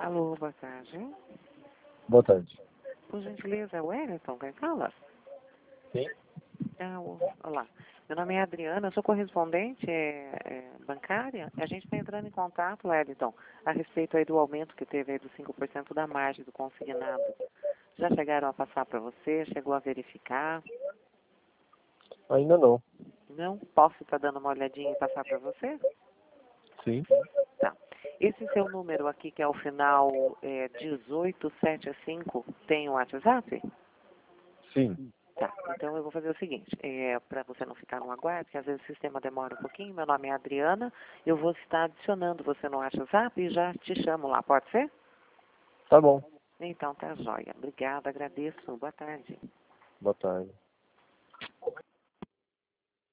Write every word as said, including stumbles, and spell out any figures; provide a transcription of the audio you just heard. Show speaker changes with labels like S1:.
S1: Alô, boa tarde.
S2: Boa tarde.
S1: Por gentileza, é o Wellington, quem fala?
S2: Sim?
S1: Ah, o- olá. Meu nome é Adriana, eu sou correspondente é, é, bancária. A gente está entrando em contato, Wellington, a respeito aí do aumento que teve aí dos cinco por cento da margem do consignado. Já chegaram a passar para você? Chegou a verificar?
S2: Ainda não.
S1: Não? Posso estar dando uma olhadinha e passar para você?
S2: Sim?
S1: Tá. Esse seu número aqui, que é o final é, dezoito setenta e cinco, tem o WhatsApp?
S2: Sim.
S1: Tá, então eu vou fazer o seguinte, é, para você não ficar no aguardo, porque às vezes o sistema demora um pouquinho, meu nome é Adriana, eu vou estar adicionando você no WhatsApp e já te chamo lá, pode ser?
S2: Tá bom.
S1: Então tá jóia. Obrigada, agradeço. Boa tarde.
S2: Boa tarde.